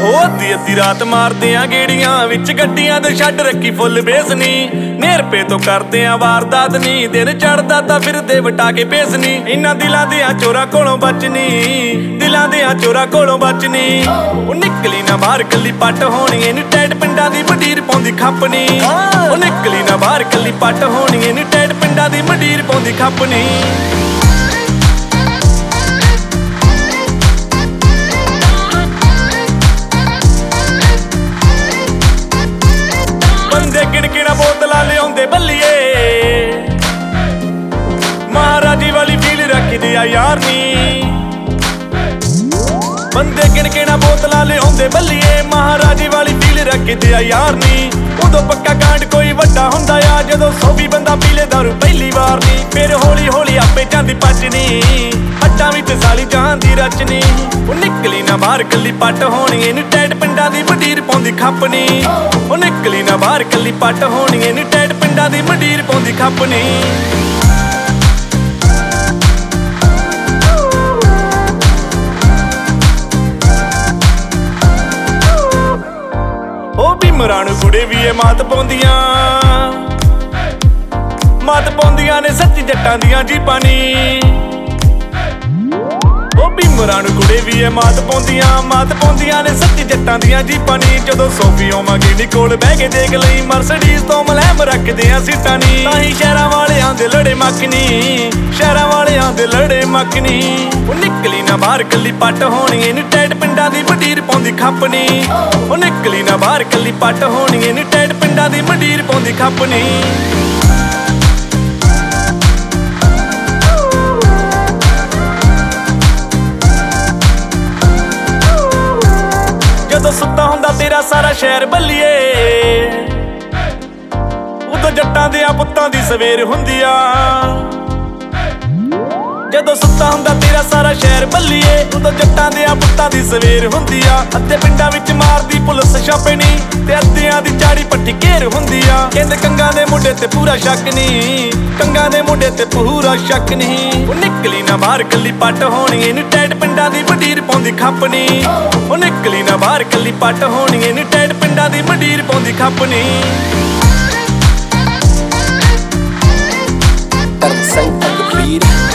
ਅੱਧੀ ਅੱਧੀ ਰਾਤ ਮਾਰਦੇ ਆ ਗੇੜੀਆਂ ਵਿੱਚ ਗੱਡੀਆਂ ਦੇ ਛੱਡ ਰੱਖੀ ਫੁੱਲ ਬੇਸਨੀ ਨੇਰਪੇ ਤੋਂ ਕਰਦੇ ਆ ਵਾਰਦਾਤ ਨੀ ਦਿਨ ਚੜਦਾ ਤਾਂ ਫਿਰਦੇ ਵਟਾ ਕੇ ਬੇਸਨੀ ਇਨਾਂ ਦਿਲਾਂ ਦੇ ਆ ਚੋਰਾਂ ਕੋਲੋਂ ਬਚਨੀ ਦਿਲਾਂ ਦੇ ਆ ਚੋਰਾਂ ਕੋਲੋਂ ਬਚਨੀ ਉਹ ਨਿਕਲੀ ਨਾ ਬਾਹਰ ਕੱਲੀ ਪੱਟ ਹੋਣੀ ਇਹਨੂੰ ਟੈਟ ਪਿੰਡਾਂ ਦੀ ਮੰਡੀਰ ਪਾਉਂਦੀ ਖੱਪਨੀ ਉਹ ਨਿਕਲੀ ਨਾ ਬਾਹਰ ਕੱਲੀ ਪੱਟ ਹੋਣੀ ਇਹਨੂੰ ਟੈਟ ਪਿੰਡਾਂ ਦੀ ਮੰਡੀਰ ਪਾਉਂਦੀ ਖੱਪਨੀ ਬੰਦੇ ਕਿਣਕਿਣਾ ਬੋਤਲਾਂ ਲਿਆਉਂਦੇ ਬੱਲੀਏ ਮਹਾਰਾਜੀ ਵਾਲੀ ਫੀਲ ਰੱਖਦੀ ਆ ਯਾਰ ਨੀ ਬੰਦੇ ਕਿਣਕਿਣਾ ਬੋਤਲਾਂ ਲਿਆਉਂਦੇ ਬੱਲੀਏ ਮਹਾਰਾਜੀ ਵਾਲੀ ਫੀਲ ਰੱਖਦੀ ਆ ਯਾਰ ਨੀ ਉਦੋਂ ਪੱਕਾ ਕਾਂਡ ਕੋਈ ਵੱਡਾ ਹੁੰਦਾ ਆ ਜਦੋਂ 100 ਬੰਦਾ ਪੀਲੇ ਦਾਰੂ ਪਹਿਲੀ ਵਾਰ ਨੀ ਫਿਰ ਹੌਲੀ ਹੌਲੀ ਆਪੇ ਜਾਂਦੀ ਪਚਨੀ ਹੱਟਾਂ ਵਿੱਚ ਸਾਲੀ ਜਾਨ ਦੀ ਰਚਨੀ ਉਹ ਨਿਕਲੀ ਨਾ ਬਾਹਰ ਕੱਲੀ ਪੱਟ ਹੋਣੀ ਇਹਨੂੰ ਟੈਟ ਪਿੰਡਾਂ ਦੀ ਮੰਡੀਰ ਪਾਉਂਦੀ ਖੱਪਨੀ ਉਹ ਨਿਕਲੀ ਨਾ ਬਾਹਰ ਕੱਲੀ ਪੱਟ ਹੋਣੀ ਇਹਨੂੰ ਟੈਟ ਪਿੰਡਾਂ ਦੀ ਮੰਡੀਰ ਪਾਉਂਦੀ ਖੱਪਨੀ ਉਹ ਭੀਮਰਾਂ ਨੂੰ ਕੁੜੇ ਵੀ ਇਹ ਮਾਤ ਪਾਉਂਦੀਆਂ ਨੇ ਸੱਚੀ ਜੱਟਾਂ ਦੀਆਂ ਜੀਪਾਂ ਨੀ ਉਹ ਭੀਮਰਾਂ ਨੂੰ ਕੁੜੇ ਵੀ ਇਹ ਮਾਤ ਪਾਉਂਦੀਆਂ ਨੇ ਸੱਚੀ ਜੱਟਾਂ ਦੀਆਂ ਜੀਪਾਂ ਨੀ ਜਦੋਂ ਸੋਫੀ ਹੋਵਾਂਗੇ ਨੀ ਕੋਲ ਬਹਿ ਕੇ ਦੇਖ ਲਈ ਮਰਸਡੀਜ਼ ਤੋਂ ਮਲੈਮ ਰੱਖਦੇ ਆ ਸੀਟਾਂ ਨੀ ਤਾਂ ਹੀ ਸ਼ਹਿਰਾਂ ਵਾਲਿਆਂ ਦੇ ਲੜੇ ਮੱਕਨੀ ਸ਼ਹਿਰਾਂ ਵਾਲਿਆਂ ਦੇ ਲੜੇ ਮੱਕਨੀ ਉਹ ਨਿਕਲੀ ਨਾ ਬਾਹਰ ਕੱਲੀ ਪੱਟ ਹੋਣੀ ਇਹਨੂੰ ਟੈਟ ਪਿੰਡਾਂ ਦੀ ਮੰਡੀਰ ਪਾਉਂਦੀ ਖੱਪਨੀ ਉਹ ਨਿਕਲੀ ਨਾ ਬਾਹਰ ਕੱਲੀ ਪੱਟ ਹੋਣੀ ਇਹਨੂੰ ਟੈਟ ਪਿੰਡਾਂ ਦੀ ਮੰਡੀਰ ਪਾਉਂਦੀ ਖੱਪਨੀ ਜਦੋਂ ਸੁੱਤਾ ਹੁੰਦਾ ਤੇਰਾ ਸਾਰਾ ਸ਼ਹਿਰ ਬੱਲੀਏ ਉਦੋਂ ਜੱਟਾਂ ਦੇ ਆ ਪੁੱਤਾਂ ਦੀ ਸਵੇਰ ਹੁੰਦੀ ਆ ਜਦੋਂ ਸੁੱਤਾ ਹੁੰਦਾ ਤੇਰਾ ਸਾਰਾ ਸ਼ਹਿਰ ਬੱਲੀਏ ਉਦੋਂ ਜੱਟਾਂ ਦੇ ਆ ਪੁੱਤਾਂ ਦੀ ਸਵੇਰ ਹੁੰਦੀ ਆ ਅੱਧੇ ਪਿੰਡਾਂ ਵਿੱਚ ਮਾਰਦੀ ਪੁਲਿਸ ਛਾਪਣੀ ਤੇ ਅੱਧਿਆਂ ਦੀ ਚਾੜੀ ਪੱਟੀ ਘੇਰ ਹੁੰਦੀ ਆ ਕਹਿੰਦੇ ਕੰਗਾਂ ਦੇ ਮੁੰਡੇ ਤੇ ਪੂਰਾ ਸ਼ੱਕ ਨਹੀਂ ਕੰਗਾਂ ਦੇ ਮੁੰਡੇ ਤੇ ਪੂਰਾ ਸ਼ੱਕ ਨਹੀਂ ਉਹ ਨਿਕਲੀ ਨਾ ਬਾਹਰ ਕੱਲੀ ਪੱਟ ਹੋਣੀ ਇਹਨੂੰ ਟੈਟ ਪਿੰਡਾਂ ਦੀ ਮੰਡੀਰ ਪਾਉਂਦੀ ਖੱਪਨੀ ਉਹ ਨਿਕਲੀ ਨਾ ਬਾਹਰ ਕੱਲੀ ਪੱਟ ਹੋਣੀ ਇਹਨੂੰ ਟੈਟ ਪਿੰਡਾਂ ਦੀ ਮੰਡੀਰ ਪਾਉਂਦੀ ਖੱਪਨੀ Term Saint on the beat.